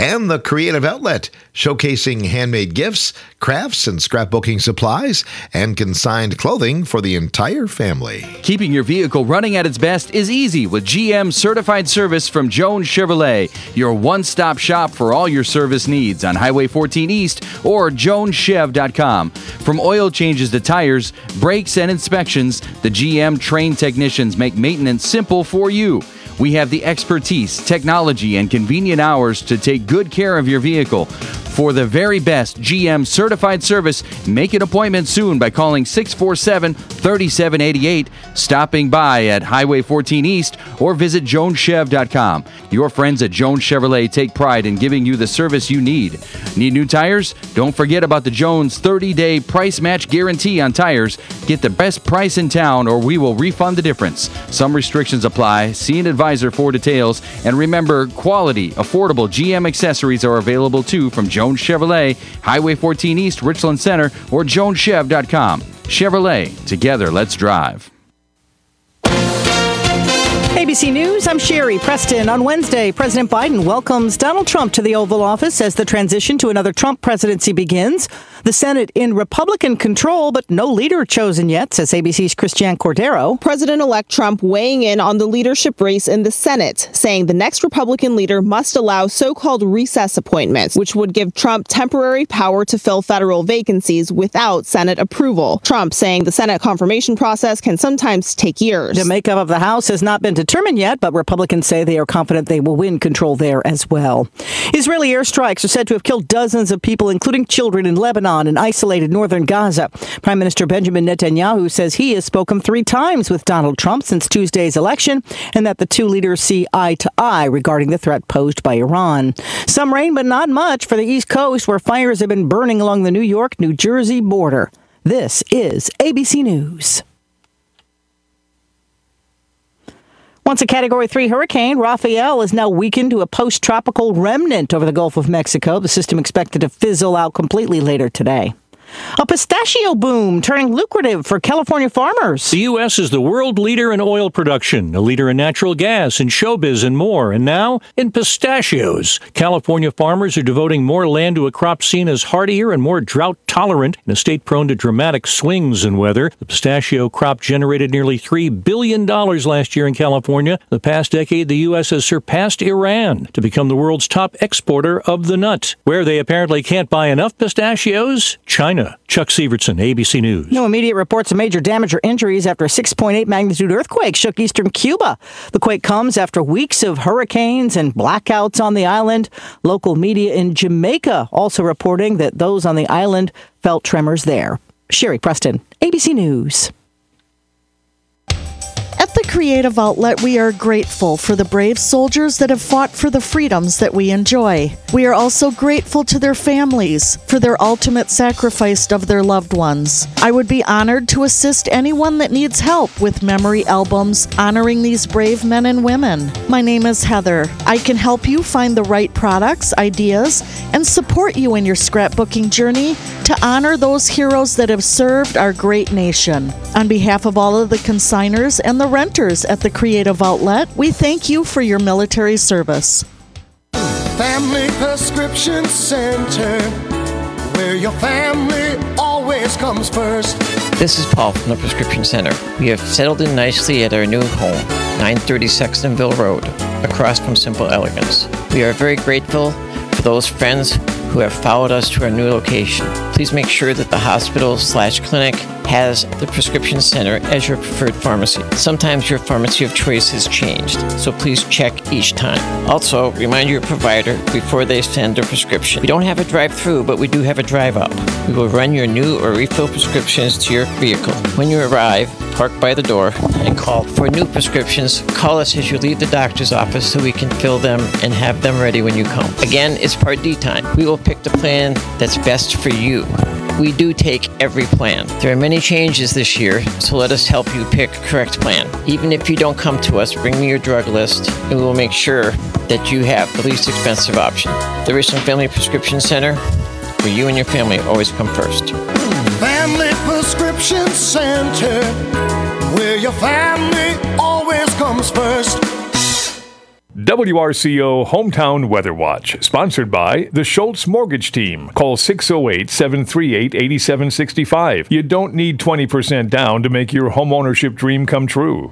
and The Creative Outlet, showcasing handmade gifts, crafts, and scrapbooking supplies, and consigned clothing for the entire family. Keeping your vehicle running at its best is easy with GM Certified Service from Jones Chevrolet, your one-stop shop for all your service needs on Highway 14 East or joneschev.com. From oil changes to tires, brakes, and inspections, the GM trained technicians make maintenance simple for you. We have the expertise, technology, and convenient hours to take good care of your vehicle. For the very best GM certified service, make an appointment soon by calling 647-3788, stopping by at Highway 14 East, or visit joneschev.com. Your friends at Jones Chevrolet take pride in giving you the service you need. Need new tires? Don't forget about the Jones 30-day price match guarantee on tires. Get the best price in town or we will refund the difference. Some restrictions apply. See an advisor for details. And remember, quality, affordable GM accessories are available too from Jones Chevrolet, Highway 14 East, Richland Center, or joneschev.com. Chevrolet, together, let's drive. ABC News, I'm Sherry Preston. On Wednesday, President Biden welcomes Donald Trump to the Oval Office as the transition to another Trump presidency begins. The Senate in Republican control, but no leader chosen yet, says ABC's Christiane Cordero. President-elect Trump weighing in on the leadership race in the Senate, saying the next Republican leader must allow so-called recess appointments, which would give Trump temporary power to fill federal vacancies without Senate approval. Trump saying the Senate confirmation process can sometimes take years. The makeup of the House has not been determined yet, but Republicans say they are confident they will win control there as well. Israeli airstrikes are said to have killed dozens of people, including children, in Lebanon and isolated northern Gaza. Prime Minister Benjamin Netanyahu says he has spoken 3 times with Donald Trump since Tuesday's election and that the two leaders see eye to eye regarding the threat posed by Iran. Some rain, but not much for the East Coast, where fires have been burning along the New York-New Jersey border. This is ABC News. Once a Category 3 hurricane, Rafael is now weakened to a post-tropical remnant over the Gulf of Mexico. The system expected to fizzle out completely later today. A pistachio boom turning lucrative for California farmers. The U.S. is the world leader in oil production, a leader in natural gas, in showbiz, and more. And now, in pistachios. California farmers are devoting more land to a crop seen as hardier and more drought-tolerant in a state prone to dramatic swings in weather. The pistachio crop generated nearly $3 billion last year in California. The past decade, the U.S. has surpassed Iran to become the world's top exporter of the nut. Where they apparently can't buy enough pistachios? China. Chuck Sievertson, ABC News. No immediate reports of major damage or injuries after a 6.8 magnitude earthquake shook eastern Cuba. The quake comes after weeks of hurricanes and blackouts on the island. Local media in Jamaica also reporting that those on the island felt tremors there. Sherry Preston, ABC News. At the Creative Outlet, we are grateful for the brave soldiers that have fought for the freedoms that we enjoy. We are also grateful to their families for their ultimate sacrifice of their loved ones. I would be honored to assist anyone that needs help with memory albums honoring these brave men and women. My name is Heather. I can help you find the right products, ideas, and support you in your scrapbooking journey to honor those heroes that have served our great nation. On behalf of all of the consigners and the renters at the Creative Outlet, we thank you for your military service. Family Prescription Center, where your family always comes first. This is Paul from the Prescription Center. We have settled in nicely at our new home, 930 Sextonville Road, across from Simple Elegance. We are very grateful for those friends who have followed us to our new location. Please make sure that the hospital/clinic has the Prescription Center as your preferred pharmacy. Sometimes your pharmacy of choice has changed, so please check each time. Also, remind your provider before they send a prescription. We don't have a drive-through, but we do have a drive-up. We will run your new or refill prescriptions to your vehicle. When you arrive, park by the door and call for new prescriptions. Call us as you leave the doctor's office so we can fill them and have them ready when you come. Again, it's Part D time. We will pick the plan that's best for you. We do take every plan. There are many changes this year, so let us help you pick a correct plan. Even if you don't come to us, bring me your drug list, and we will make sure that you have the least expensive option. The Richland Family Prescription Center, where you and your family always come first. Family Prescription Center, where your family always comes first. WRCO Hometown Weather Watch, sponsored by the Schultz Mortgage Team. Call 608-738-8765. You don't need 20% down to make your homeownership dream come true.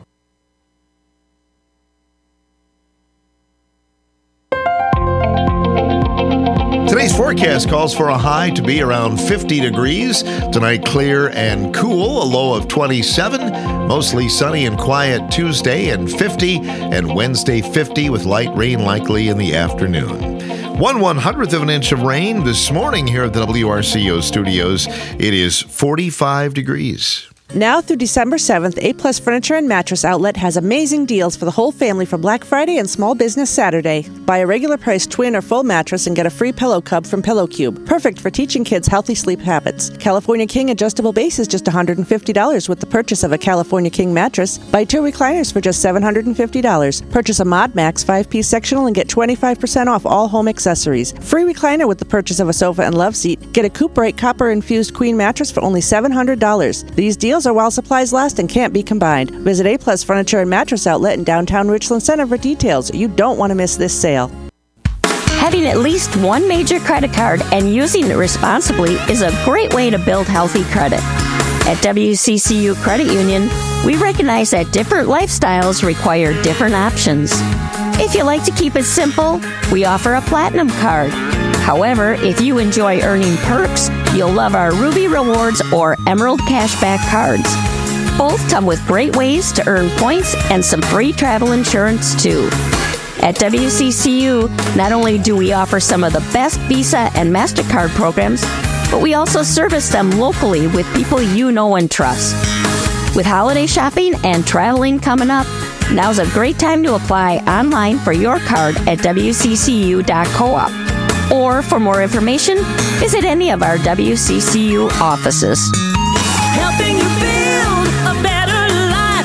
Today's forecast calls for a high to be around 50 degrees. Tonight, clear and cool, a low of 27. Mostly sunny and quiet Tuesday and 50, and Wednesday 50 with light rain likely in the afternoon. 1/100th of an inch of rain this morning here at the WRCO studios. It is 45 degrees. Now through December 7th, A-Plus Furniture and Mattress Outlet has amazing deals for the whole family for Black Friday and Small Business Saturday. Buy a regular price twin or full mattress and get a free pillow cub from Pillow Cube. Perfect for teaching kids healthy sleep habits. California King adjustable base is just $150 with the purchase of a California King mattress. Buy 2 recliners for just $750. Purchase a Mod Max 5-piece sectional and get 25% off all home accessories. Free recliner with the purchase of a sofa and love seat. Get a Coupe Bright copper-infused queen mattress for only $700. These deals are while supplies last and can't be combined. Visit A-Plus Furniture and Mattress Outlet in downtown Richland Center for details. You don't want to miss this sale. Having at least one major credit card and using it responsibly is a great way to build healthy credit. At WCCU Credit Union, we recognize that different lifestyles require different options. If you like to keep it simple, we offer a Platinum card. However, if you enjoy earning perks, you'll love our Ruby Rewards or Emerald Cashback cards. Both come with great ways to earn points and some free travel insurance too. At WCCU, not only do we offer some of the best Visa and MasterCard programs, but we also service them locally with people you know and trust. With holiday shopping and traveling coming up, now's a great time to apply online for your card at wccu.coop. Or for more information, visit any of our WCCU offices. Helping you build a better life.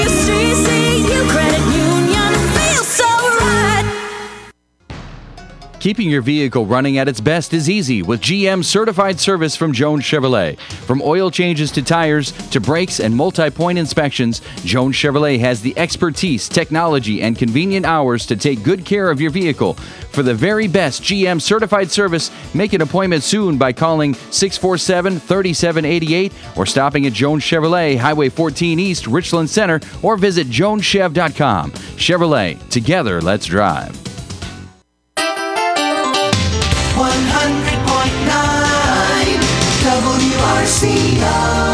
WCCU Credit Union feels so right. Keeping your vehicle running at its best is easy with GM certified service from Jones Chevrolet. From oil changes to tires to brakes and multi-point inspections, Jones Chevrolet has the expertise, technology, and convenient hours to take good care of your vehicle. For the very best GM certified service, make an appointment soon by calling 647-3788 or stopping at Jones Chevrolet, Highway 14 East, Richland Center, or visit joneschev.com. Chevrolet, together, let's drive. 100.9 WRCO.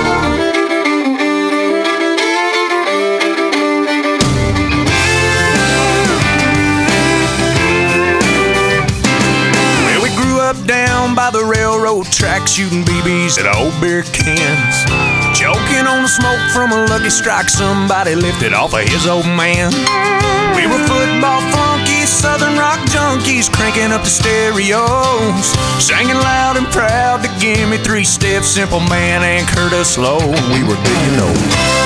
Down by the railroad track, shooting BBs at old beer cans, choking on the smoke from a Lucky Strike somebody lifted off of his old man. We were football flunkies, southern rock junkies, cranking up the stereos, singing loud and proud to give me 3 steps, Simple Man and Curtis Slow. We were good, you know.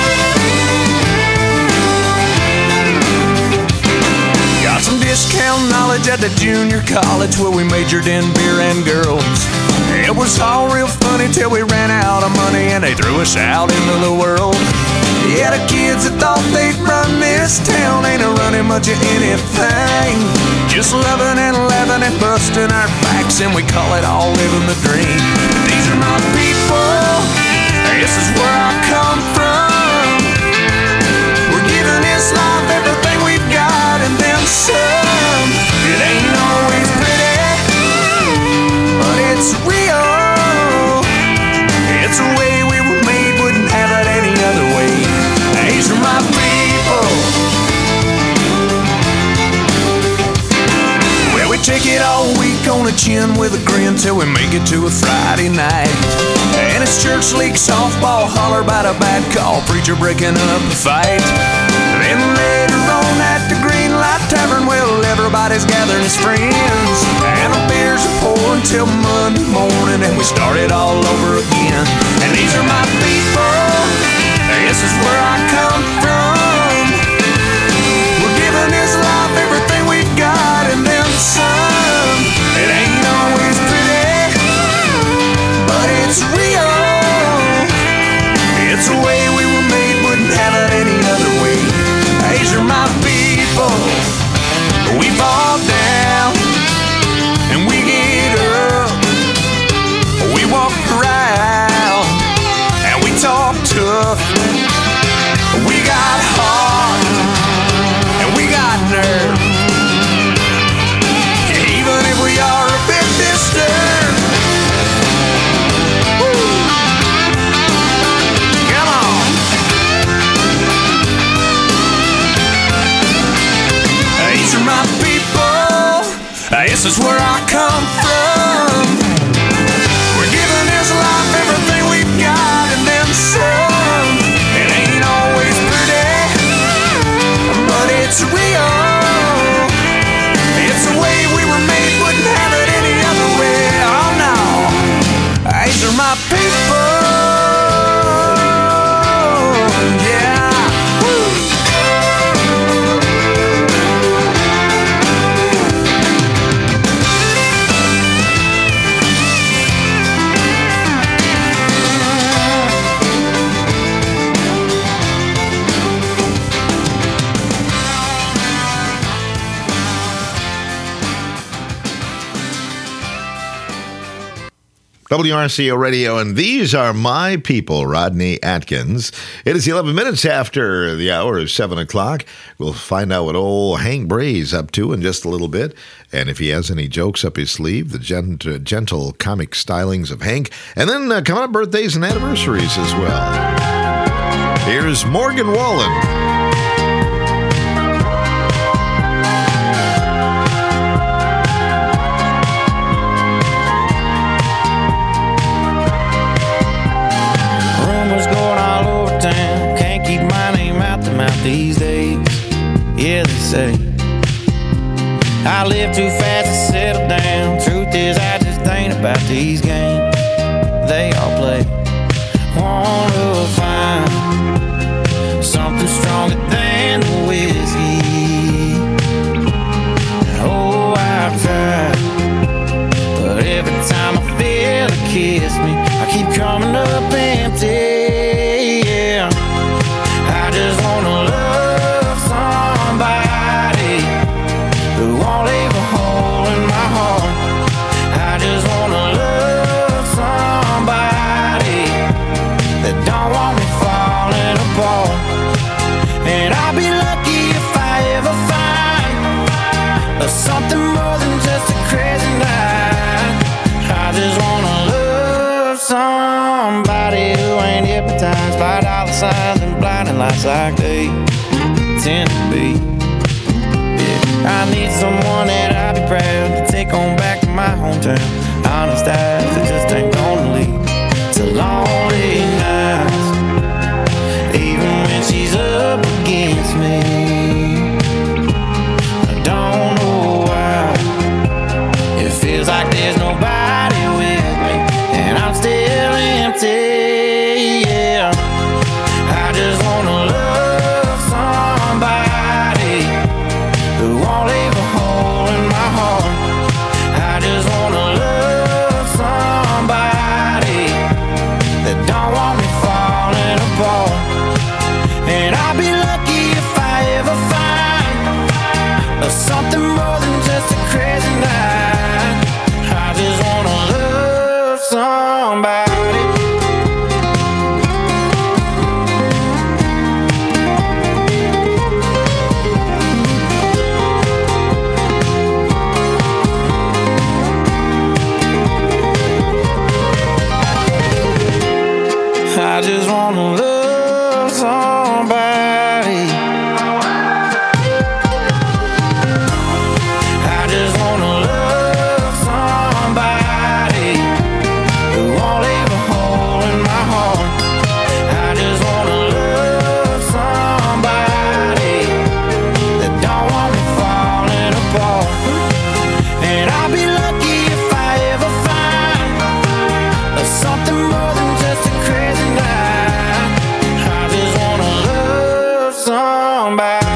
Got some discount knowledge at the junior college where we majored in beer and girls. It was all real funny till we ran out of money and they threw us out into the world. Yeah, the kids that thought they'd run this town ain't a running much of anything. Just loving and laughing and busting our backs, and we call it all living the dream. These are my people, this is where I come from. We're giving this life everything we've got and then some. It ain't always pretty, but it's real. It's the way we were made, wouldn't have it any other way. These are my people. Well, we take it all week on a chin with a grin till we make it to a Friday night. And it's church league softball, holler about a bad call, preacher breaking up a fight. Then later on at the Green Light Tavern, well, everybody's gathering as friends, and the beers are pouring till Monday morning, and we start it all over again. And these are my people, this is where I come from. We're giving this life everything we've got and then some. It ain't always pretty, but it's real. It's the way we were made, wouldn't have it any other way. These are my people. This is where I come from. We're giving this life everything we've got and then some. It ain't always pretty, but it's real. It's the way we were made, wouldn't have it any other way. Oh no, these are my people. Yeah. WRCO Radio, and these are my people, Rodney Atkins. It is 11 minutes after the hour of 7 o'clock. We'll find out what old Hank Bray's up to in just a little bit, and if he has any jokes up his sleeve, the gentle comic stylings of Hank, and then coming up birthdays and anniversaries as well. Here's Morgan Wallen. These days, yeah, they say I live too fast to settle down. Truth is, I just ain't about these games they all play. Wanna find something stronger than the whiskey. Oh, I've tried, but every time I feel it kiss me, I keep coming up empty. Yeah, I just wanna love somebody who won't leave a hole in my heart. I just wanna love somebody that don't want me falling apart. And I'll be lucky if I ever find something more than just a crazy night. I just wanna love somebody who ain't hypnotized by dollar signs and blinding lights like they tend to be. Yeah, I need someone that I'll be proud to take on back to my hometown. Honest eyes that just ain't gonna leave to lonely nights, even when she's up against me. I don't know why it feels like there's nobody with me, and I'm still empty. Yeah, I just wanna love somebody who won't leave a hole in my heart. I just wanna love somebody that don't want me falling apart. And I'll be lucky if I ever find something more than just a crazy night. I just wanna love somebody. I just wanna love somebody. I just wanna love somebody who won't leave a hole in my heart. I just wanna love somebody that don't want me falling apart. And I'll be lucky if I ever find something more than just a crazy night. I just wanna love somebody.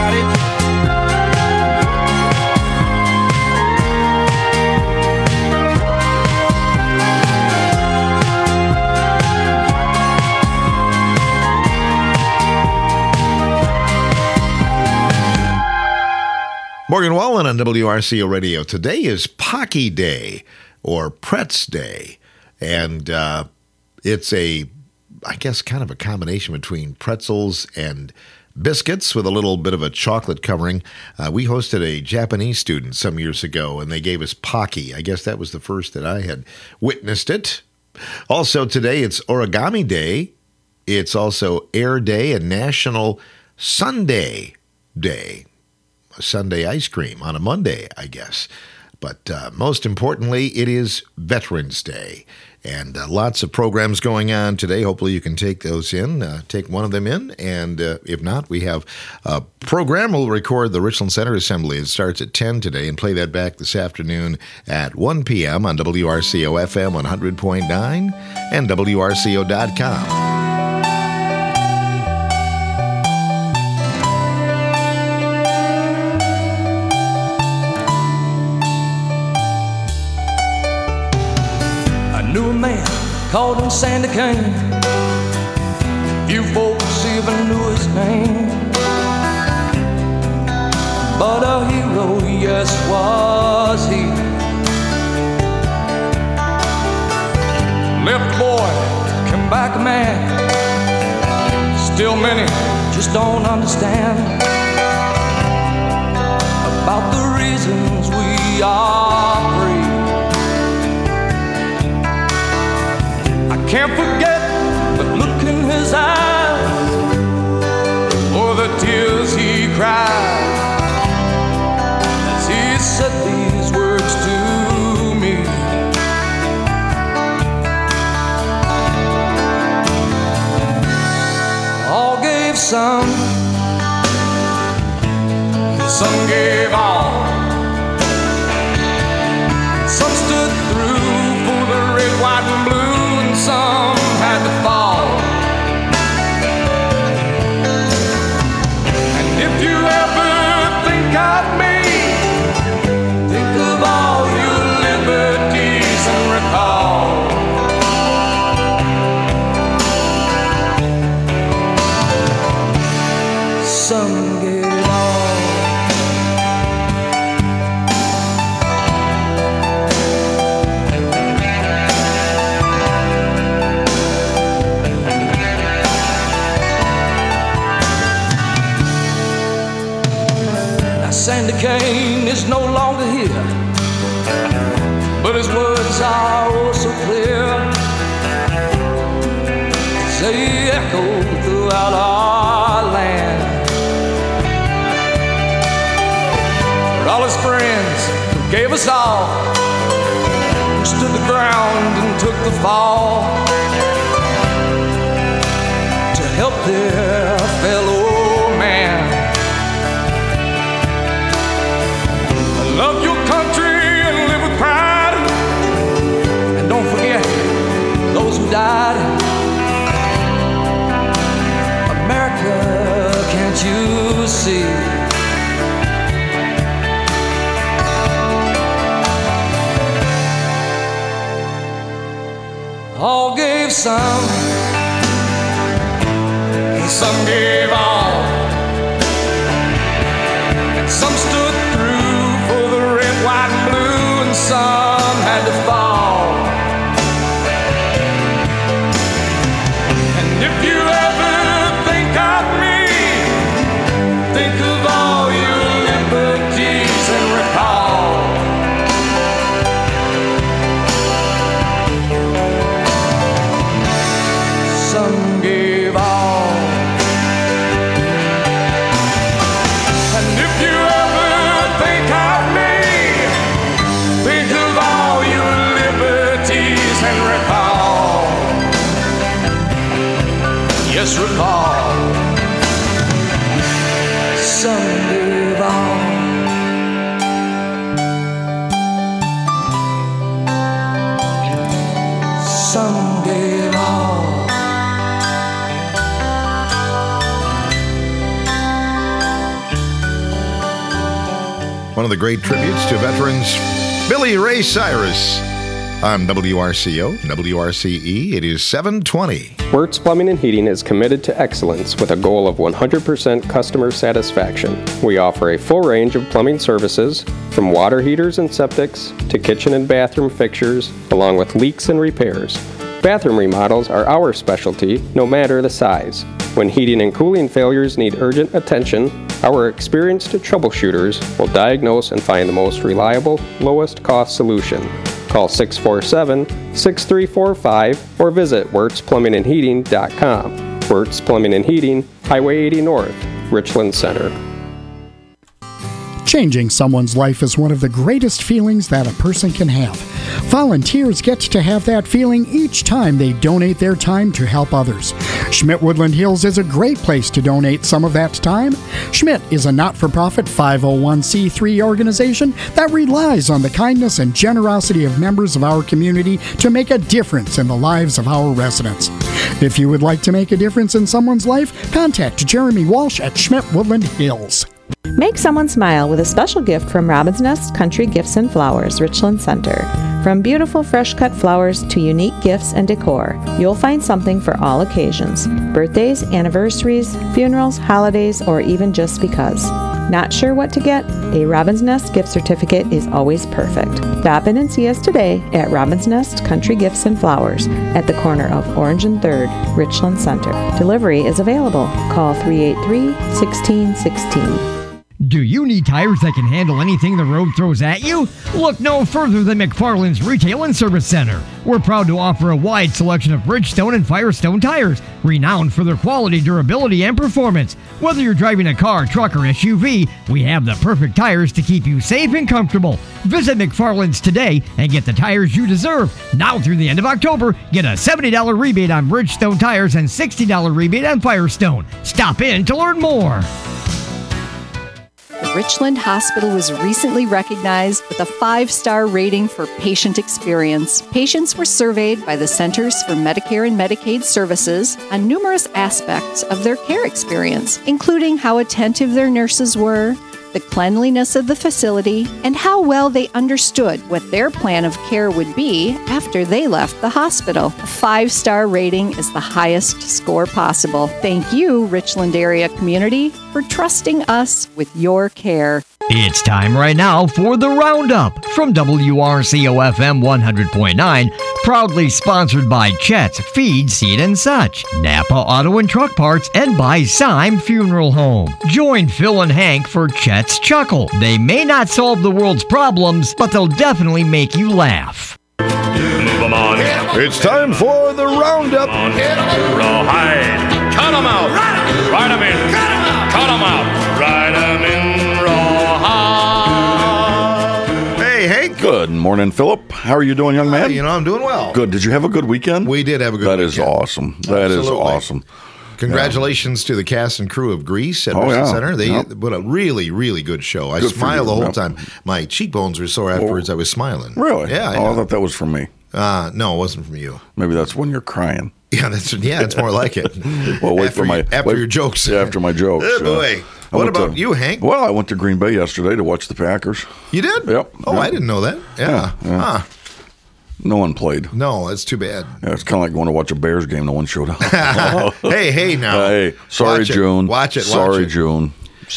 Morgan Wallen on WRCO Radio. Today is Pocky Day, or Pretz Day, and it's I guess, kind of a combination between pretzels and biscuits with a little bit of a chocolate covering. We hosted a Japanese student some years ago, and they gave us Pocky. I guess that was the first that I had witnessed it. Also today, it's Origami Day. It's also Air Day and National Sundae Day. Sunday ice cream on a Monday, I guess. But most importantly, it is Veterans Day. And lots of programs going on today. Hopefully you can take those in, take one of them in. And if not, we have a program. We'll record the Richland Center Assembly. It starts at 10 today and play that back this afternoon at 1 p.m. on WRCO FM 100.9 and WRCO.com. Knew a man called him Sandy Kane. Few folks even knew his name, but a hero, yes, was he. Left a boy, came back a man. Still many just don't understand about the reasons we are free. Can't forget the look in his eyes or the tears he cried as he said these words to me. All gave some gave all. Some stood through for the red, white, and blue. Some had to fall. And if you ever think of me, think of all your liberties and recall some gave all. Sandy Kane is no longer here, but his words are oh so clear. They echo throughout our land. For all his friends who gave us all, who stood the ground and took the fall to help their fellow man. Love your country and live with pride, and don't forget those who died. America, can't you see? All gave some gave all, and some stood through for the red, white, and blue, and some had to fall. And if you ever think of me, think of all your liberties and recall some gave all. Yes, recall some gave all. Some gave all. One of the great tributes to veterans, Billy Ray Cyrus. On WRCO, WRCE, it is 7:20. Wirtz Plumbing and Heating is committed to excellence with a goal of 100% customer satisfaction. We offer a full range of plumbing services, from water heaters and septics to kitchen and bathroom fixtures, along with leaks and repairs. Bathroom remodels are our specialty, no matter the size. When heating and cooling failures need urgent attention, our experienced troubleshooters will diagnose and find the most reliable, lowest cost solution. Call 647-6345 or visit WirtzPlumbingandHeating.com. Wirtz Plumbing and Heating, Highway 80 North, Richland Center. Changing someone's life is one of the greatest feelings that a person can have. Volunteers get to have that feeling each time they donate their time to help others. Schmidt Woodland Hills is a great place to donate some of that time. Schmidt is a not-for-profit 501c3 organization that relies on the kindness and generosity of members of our community to make a difference in the lives of our residents. If you would like to make a difference in someone's life, contact Jeremy Walsh at Schmidt Woodland Hills. Make someone smile with a special gift from Robin's Nest Country Gifts and Flowers, Richland Center. From beautiful fresh-cut flowers to unique gifts and decor, you'll find something for all occasions. Birthdays, anniversaries, funerals, holidays, or even just because. Not sure what to get? A Robin's Nest gift certificate is always perfect. Stop in and see us today at Robin's Nest Country Gifts and Flowers at the corner of Orange and 3rd, Richland Center. Delivery is available. Call 383-1616. Do you need tires that can handle anything the road throws at you? Look no further than McFarland's Retail and Service Center. We're proud to offer a wide selection of Bridgestone and Firestone tires, renowned for their quality, durability, and performance. Whether you're driving a car, truck, or SUV, we have the perfect tires to keep you safe and comfortable. Visit McFarland's today and get the tires you deserve. Now through the end of October, get a $70 rebate on Bridgestone tires and $60 rebate on Firestone. Stop in to learn more. The Richland Hospital was recently recognized with a 5-star rating for patient experience. Patients were surveyed by the Centers for Medicare and Medicaid Services on numerous aspects of their care experience, including how attentive their nurses were, the cleanliness of the facility, and how well they understood what their plan of care would be after they left the hospital. A 5-star rating is the highest score possible. Thank you, Richland area community, for trusting us with your care. It's time right now for the Roundup from WRCO-FM 100.9, proudly sponsored by Chet's Feed, Seed, and Such, Napa Auto and Truck Parts, and by Syme Funeral Home. Join Phil and Hank for Chet's Chuckle. They may not solve the world's problems, but they'll definitely make you laugh. It's time for the Roundup. Rawhide. Cut 'em out. Ride 'em in. Cut 'em out. Ride 'em in. Hey, Hank. Good morning, Philip. How are you doing, young man? I'm doing well. Good. Did you have a good weekend? We did have a good weekend. That is awesome. That is awesome. Congratulations to the cast and crew of Grease at Richland Center. They put a really, really good show. I smiled the whole time. My cheekbones were sore afterwards. I was smiling. Really? Yeah. Oh, I thought that was from me. No, it wasn't from you. Maybe that's when you're crying. Yeah, that's more like it. Well, wait for your jokes. Yeah, after my jokes. Oh, boy. What about you, Hank? Well, I went to Green Bay yesterday to watch the Packers. You did? Yep. Oh, I didn't know that. Yeah. Huh. No one played. No, that's too bad. Yeah, it's kind of like going to watch a Bears game. No one showed up. hey, now. Hey, sorry, June. Watch it. Sorry, June.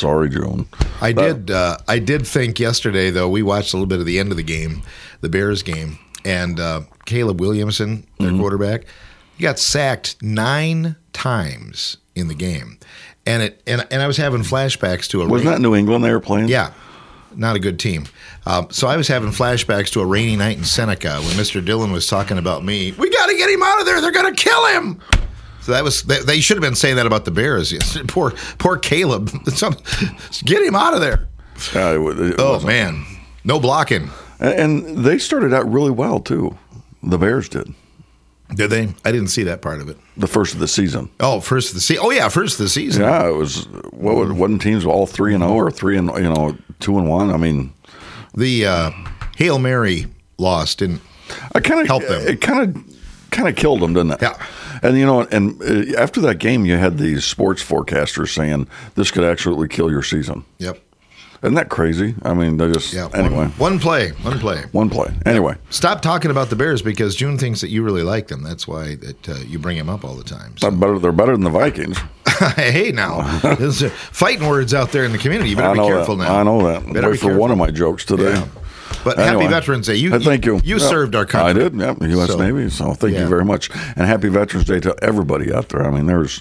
I did think yesterday, though, we watched a little bit of the end of the game, the Bears game, and Caleb Williamson, their quarterback, he got sacked 9 times in the game. And I was having flashbacks to Wasn't that New England they were playing? Yeah. Not a good team. So I was having flashbacks to a rainy night in Seneca when Mr. Dillon was talking about me. We got to get him out of there. They're going to kill him. So they should have been saying that about the Bears. Poor Caleb. Get him out of there. Man. No blocking. And they started out really well, too. The Bears did. Did they? I didn't see that part of it. The first of the season. Oh, first of the season. Oh, yeah, first of the season. Yeah, it was. Wasn't teams all 3-0 or 2-1? I mean, the Hail Mary loss didn't help them. It kind of killed them, didn't it? Yeah. And and after that game, you had these sports forecasters saying this could actually kill your season. Yep. Isn't that crazy? I mean, they just anyway. One play. Anyway, stop talking about the Bears because June thinks that you really like them. That's why you bring him up all the time. So. They're better than the Vikings. Hey, now there's fighting words out there in the community. You better be careful now. I know that. Wait for one of my jokes today. Yeah. But anyway, Happy Veterans Day. Thank you. You served our country. I did. Yeah, U.S. Navy. So thank you very much, and Happy Veterans Day to everybody out there. I mean, there's.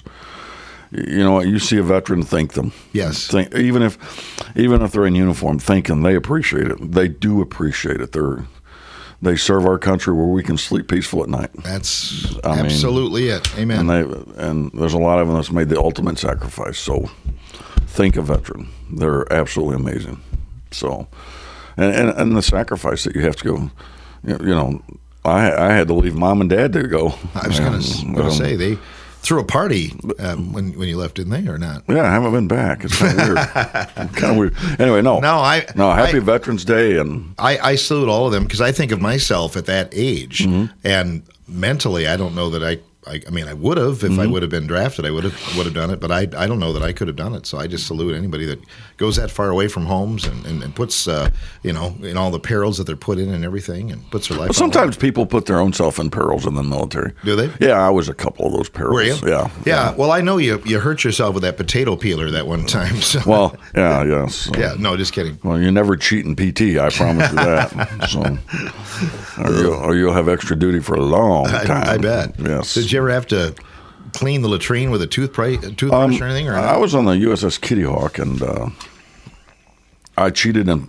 You see a veteran, thank them. Yes. Even if they're in uniform, thank them. They appreciate it. They do appreciate it. They serve our country where we can sleep peaceful at night. That's absolutely it. Amen. And there's a lot of them that's made the ultimate sacrifice. So thank a veteran. They're absolutely amazing. So, and the sacrifice that you have to go, you know, I had to leave mom and dad to go. I was going to say, they threw a party when you left, didn't they, or not? Yeah, I haven't been back. It's kind of weird. Anyway, no. Happy Veterans Day. And I salute all of them because I think of myself at that age. And mentally, I don't know that I mean, I would have if I would have been drafted. I would have done it, but I don't know that I could have done it. So I just salute anybody that goes that far away from homes and puts you know, in all the perils that they're put in and everything, and puts their life. But sometimes people put their own self in perils in the military. Do they? Yeah, I was a couple of those perils. Were you? Yeah. Well, I know you hurt yourself with that potato peeler that one time. So. Well, yes. Yeah. No, just kidding. Well, you never cheat in PT. I promise you that. So, or you'll have extra duty for a long time. I bet. Yes. Did you ever have to clean the latrine with a toothbrush or anything? Or I was on the USS Kitty Hawk, and I cheated in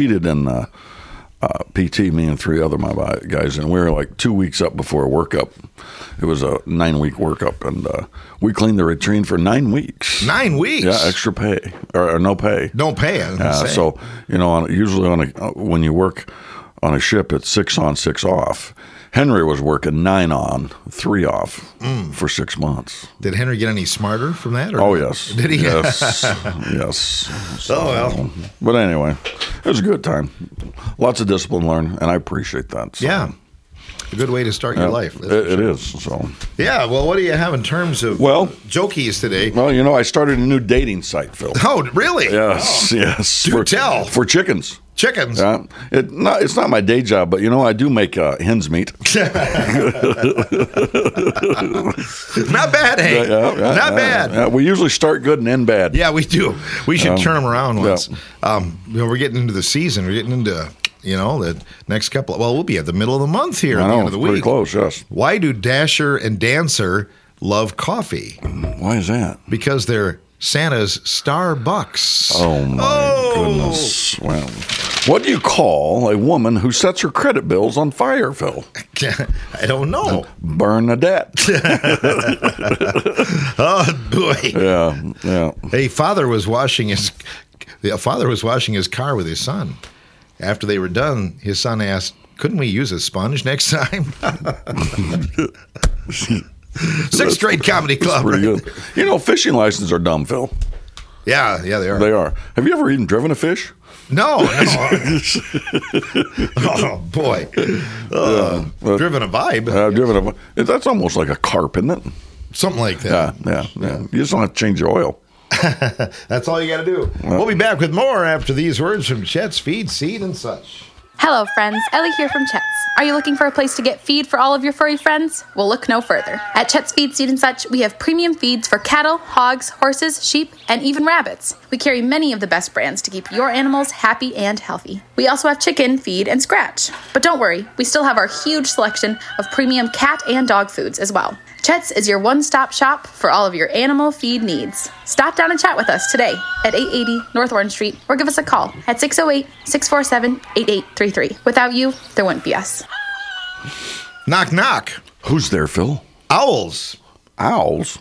PT. Me and 3 other my guys, and we were like 2 weeks up before a workup. It was a 9-week workup, and we cleaned the latrine for 9 weeks. 9 weeks? Yeah, extra pay or no pay. No pay. So you know, usually when you work on a ship, it's 6 on, 6 off. Henry was working 9 on, 3 off for 6 months. Did Henry get any smarter from that? Oh, yes. Did he? Yes. Yes. So, well. But anyway, it was a good time. Lots of discipline learned, and I appreciate that. So. Yeah. A good way to start your life. It is. So. Yeah. Well, what do you have in terms of jokies today? Well, you know, I started a new dating site, Phil. Oh, really? Yes. Yes. Do tell. For chickens. Chickens. Yeah, it's not my day job, but you know I do make hen's meat. Not bad, hey. Not bad. Yeah, we usually start good and end bad. Yeah, we do. We should turn them around once. You know, we're getting into the season. We're getting into the next couple. We'll be at the middle of the month here at the end of the week. Pretty close. Yes. Why do Dasher and Dancer love coffee? Why is that? Because they're Santa's Starbucks. Oh, my goodness. Well, what do you call a woman who sets her credit bills on fire, Phil? I don't know. Bernadette. Oh, boy. Yeah. Hey, father was washing his car with his son. After they were done, his son asked, "Couldn't we use a sponge next time?" Sixth Grade Comedy Club. Pretty good. You know, fishing licenses are dumb, Phil. Yeah, they are. They are. Have you ever even driven a fish? No. Oh, boy. Driven a vibe. Driven a. That's almost like a carp, isn't it? Something like that. Yeah. You just don't have to change your oil. That's all you got to do. We'll be back with more after these words from Chet's Feed, Seed, and such. Hello, friends. Ellie here from Chet's. Are you looking for a place to get feed for all of your furry friends? Well, look no further. At Chet's Feed, Seed, and Such, we have premium feeds for cattle, hogs, horses, sheep, and even rabbits. We carry many of the best brands to keep your animals happy and healthy. We also have chicken, feed, and scratch. But don't worry, we still have our huge selection of premium cat and dog foods as well. Chet's is your one-stop shop for all of your animal feed needs. Stop down and chat with us today at 880 North Orange Street or give us a call at 608-647-8833. Without you, there wouldn't be us. Knock, knock. Who's there, Phil? Owls. Owls?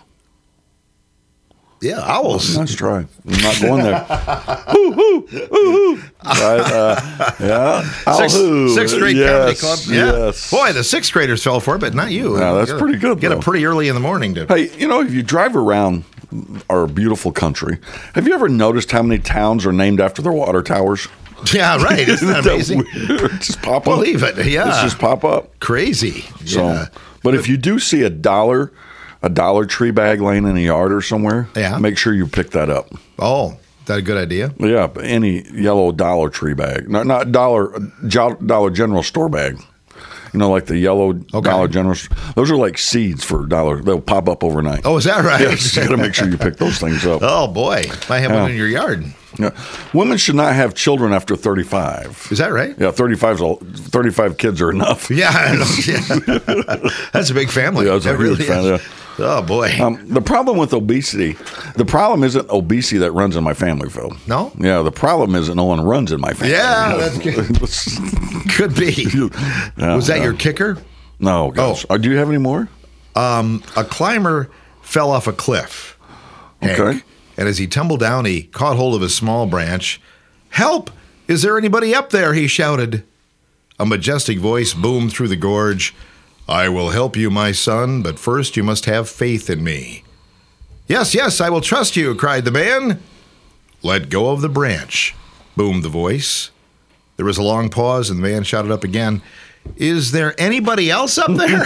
Yeah, owls. Nice try. I'm not going there. Hoo, hoo, hoo, hoo. Yeah. Sixth grade comedy club. Yeah. Yes. Boy, the sixth graders fell for it, but not you. Yeah, that's pretty good. Get up pretty early in the morning to. Hey, you know, if you drive around our beautiful country, have you ever noticed how many towns are named after their water towers? Yeah, right. Isn't that amazing? Just pop up. Believe it. Yeah. It's just pop up. Crazy. So, but if you do see a Dollar Tree bag laying in a yard or somewhere, make sure you pick that up. Oh, is that a good idea? Yeah, any yellow Dollar Tree bag. Not Dollar General store bag. You know, like the yellow Dollar General. Those are like seeds for $1. They'll pop up overnight. Oh, is that right? Yes, you got to make sure you pick those things up. Oh, boy. Might have one in your yard. Yeah. Women should not have children after 35. Is that right? Yeah, 35 kids are enough. Yeah, I know. That's a big family. Yeah, it's a huge family. Oh, boy. The problem with obesity, the problem isn't obesity that runs in my family, Phil. No? Yeah, the problem is that no one runs in my family. Yeah, that's good. Could be. Was that your kicker? No, gosh. Do you have any more? A climber fell off a cliff. Hank, and as he tumbled down, he caught hold of a small branch. Help! Is there anybody up there? He shouted. A majestic voice boomed through the gorge. I will help you, my son, but first you must have faith in me. Yes, yes, I will trust you, cried the man. Let go of the branch, boomed the voice. There was a long pause, and the man shouted up again, Is there anybody else up there?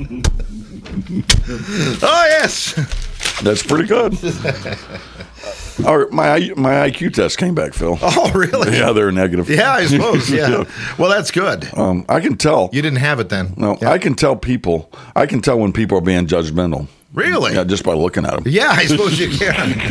Oh, yes. That's pretty good. My IQ test came back, Phil. Oh, really? Yeah, they're negative. Yeah, I suppose, yeah. Well, that's good. I can tell. You didn't have it then. No, yeah. I can tell when people are being judgmental. Really? Yeah, just by looking at them. Yeah, I suppose you can.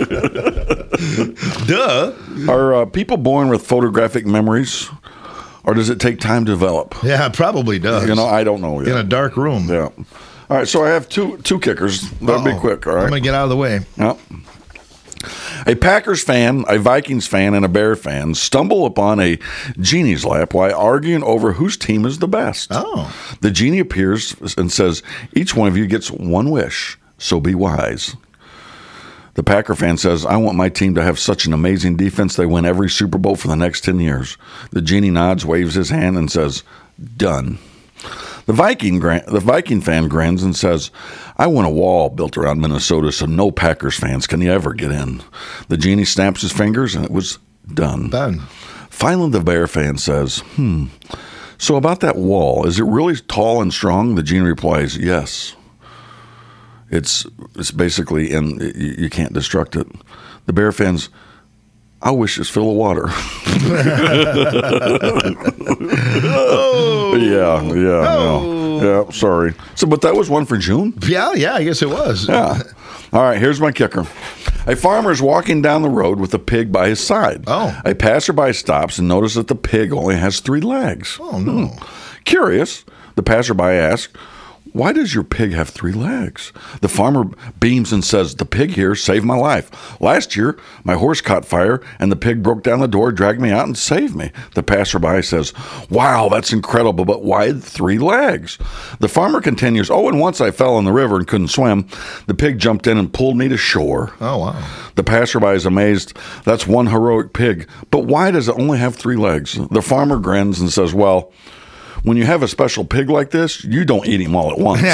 Duh. Are people born with photographic memories, or does it take time to develop? Yeah, it probably does. I don't know yet. In a dark room. Yeah. All right, so I have two kickers. That'll be quick, all right? I'm going to get out of the way. Yep. A Packers fan, a Vikings fan, and a Bear fan stumble upon a genie's lap while arguing over whose team is the best. Oh. The genie appears and says, each one of you gets one wish, so be wise. The Packer fan says, I want my team to have such an amazing defense they win every Super Bowl for the next 10 years. The genie nods, waves his hand, and says, done. The Viking fan grins and says, I want a wall built around Minnesota so no Packers fans can ever get in. The genie snaps his fingers and it was done. Done. Finally, the Bear fan says, so about that wall, is it really tall and strong? The genie replies, yes. It's basically, and you can't destruct it. The Bear fans, I wish it's full of water. Yeah, sorry. So, but that was one for June? Yeah, I guess it was. Yeah. All right, here's my kicker. A farmer is walking down the road with a pig by his side. Oh. A passerby stops and notices that the pig only has 3 legs. Oh, no. Curious, the passerby asks, why does your pig have 3 legs? The farmer beams and says, the pig here saved my life. Last year, my horse caught fire, and the pig broke down the door, dragged me out, and saved me. The passerby says, wow, that's incredible, but why 3 legs? The farmer continues, and once I fell in the river and couldn't swim. The pig jumped in and pulled me to shore. Oh, wow. The passerby is amazed. That's one heroic pig, but why does it only have 3 legs? The farmer grins and says, well, when you have a special pig like this, you don't eat him all at once.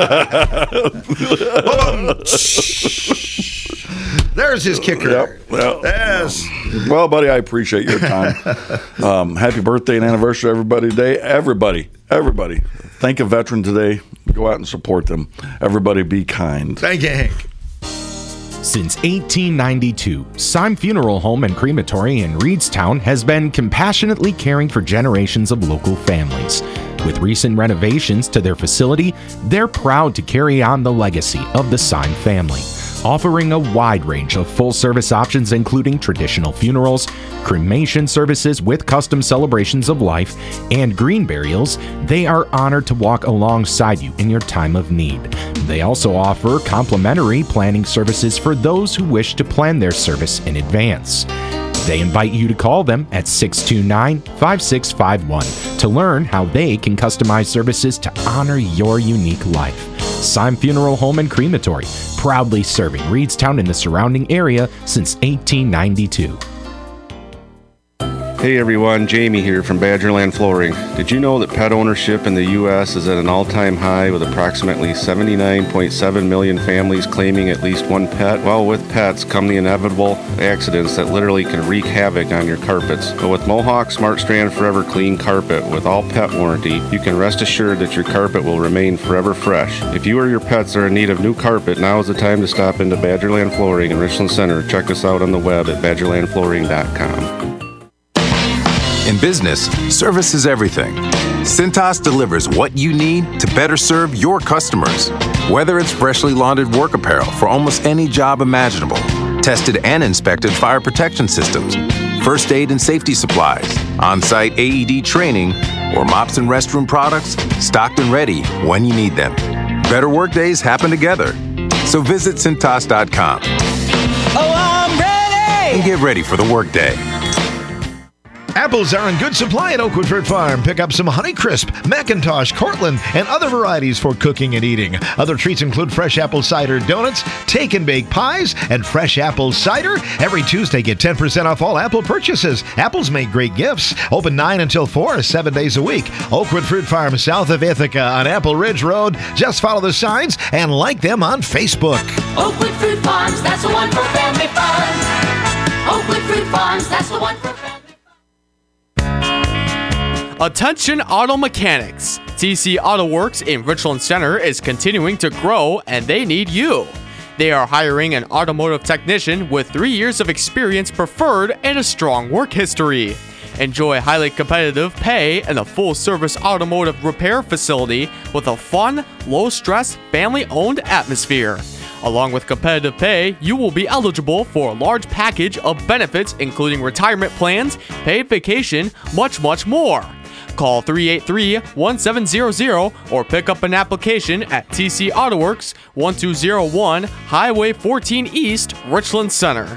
There's his kicker. Yep. Yes. Well, buddy, I appreciate your time. Happy birthday and anniversary, everybody, today. Everybody. Thank a veteran today. Go out and support them. Everybody be kind. Thank you, Hank. Since 1892, Syme Funeral Home and Crematory in Reedstown has been compassionately caring for generations of local families. With recent renovations to their facility, they're proud to carry on the legacy of the Syme family, offering a wide range of full-service options including traditional funerals, cremation services with custom celebrations of life, and green burials. They are honored to walk alongside you in your time of need. They also offer complimentary planning services for those who wish to plan their service in advance. They invite you to call them at 629-5651 to learn how they can customize services to honor your unique life. Syme Funeral Home and Crematory, proudly serving Reedstown and the surrounding area since 1892. Hey everyone, Jamie here from Badgerland Flooring. Did you know that pet ownership in the U.S. is at an all-time high with approximately 79.7 million families claiming at least one pet? Well, with pets come the inevitable accidents that literally can wreak havoc on your carpets. But with Mohawk Smart Strand Forever Clean Carpet with all pet warranty, you can rest assured that your carpet will remain forever fresh. If you or your pets are in need of new carpet, now is the time to stop into Badgerland Flooring in Richland Center. Check us out on the web at badgerlandflooring.com. In business, service is everything. Cintas delivers what you need to better serve your customers. Whether it's freshly laundered work apparel for almost any job imaginable, tested and inspected fire protection systems, first aid and safety supplies, on-site AED training, or mops and restroom products, stocked and ready when you need them. Better work days happen together. So visit Cintas.com. Oh, I'm ready! And get ready for the workday. Apples are in good supply at Oakwood Fruit Farm. Pick up some Honeycrisp, Macintosh, Cortland, and other varieties for cooking and eating. Other treats include fresh apple cider donuts, take and bake pies, and fresh apple cider. Every Tuesday, get 10% off all apple purchases. Apples make great gifts. Open 9 until 4, 7 days a week. Oakwood Fruit Farm, south of Ithaca on Apple Ridge Road. Just follow the signs and like them on Facebook. Oakwood Fruit Farms, that's the one for family fun. Oakwood Fruit Farms, that's the one for family. Attention auto mechanics. TC Auto Works in Richland Center is continuing to grow and they need you. They are hiring an automotive technician with 3 years of experience preferred and a strong work history. Enjoy highly competitive pay and a full-service automotive repair facility with a fun, low-stress, family-owned atmosphere. Along with competitive pay, you will be eligible for a large package of benefits including retirement plans, paid vacation, much more. Call 383-1700 or pick up an application at TC Auto Works, 1201 Highway 14 East, Richland Center.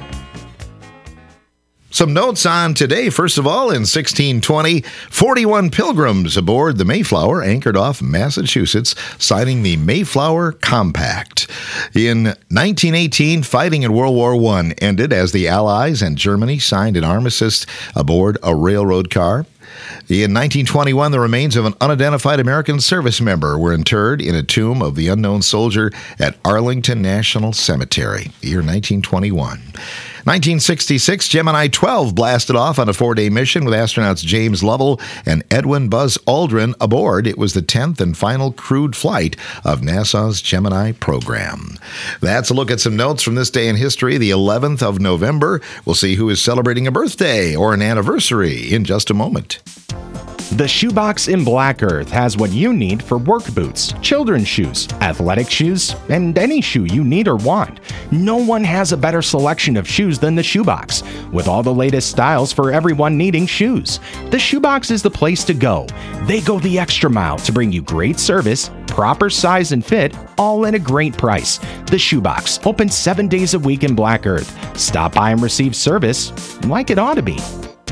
Some notes on today. First of all, in 1620, 41 pilgrims aboard the Mayflower anchored off Massachusetts, signing the Mayflower Compact. In 1918, fighting in World War I ended as the Allies and Germany signed an armistice aboard a railroad car. In 1921, the remains of an unidentified American service member were interred in a tomb of the unknown soldier at Arlington National Cemetery, the year 1921. 1966, Gemini 12 blasted off on a 4-day mission with astronauts James Lovell and Edwin Buzz Aldrin aboard. It was the 10th and final crewed flight of NASA's Gemini program. That's a look at some notes from this day in history, the 11th of November. We'll see who is celebrating a birthday or an anniversary in just a moment. The Shoebox in Black Earth has what you need for work boots, children's shoes, athletic shoes, and any shoe you need or want. No one has a better selection of shoes than the Shoebox, with all the latest styles for everyone needing shoes. The Shoebox is the place to go. They go the extra mile to bring you great service, proper size and fit, all at a great price. The Shoebox, open 7 days a week in Black Earth. Stop by and receive service like it ought to be.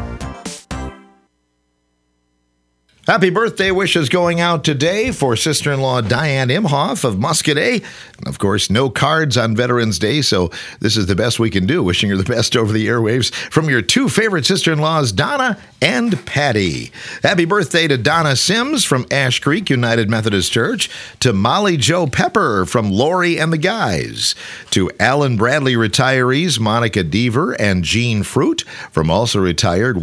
Happy birthday wishes going out today for sister-in-law Diane Imhoff of Muscadet. And of course, no cards on Veterans Day, so this is the best we can do. Wishing her the best over the airwaves from your two favorite sister-in-laws, Donna and Patty. Happy birthday to Donna Sims from Ash Creek United Methodist Church, to Molly Jo Pepper from Lori and the Guys, to Alan Bradley retirees Monica Deaver and Jean Fruit from also retired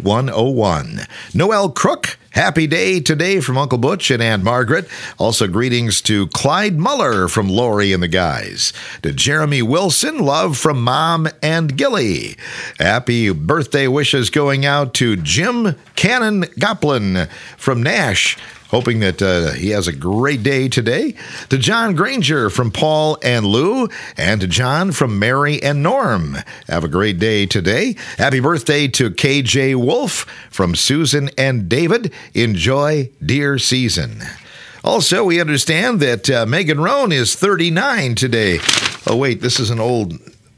18101. Noel Crook, happy day today from Uncle Butch and Aunt Margaret. Also greetings to Clyde Muller from Lori and the Guys. To Jeremy Wilson, love from Mom and Gilly. Happy birthday wishes going out to Jim Cannon Goplin from Nash. Hoping that he has a great day today. To John Granger from Paul and Lou, and to John from Mary and Norm. Have a great day today. Happy birthday to KJ Wolf from Susan and David. Enjoy deer season. Also, we understand that Megan Roan is 39 today. Oh, wait, this is an old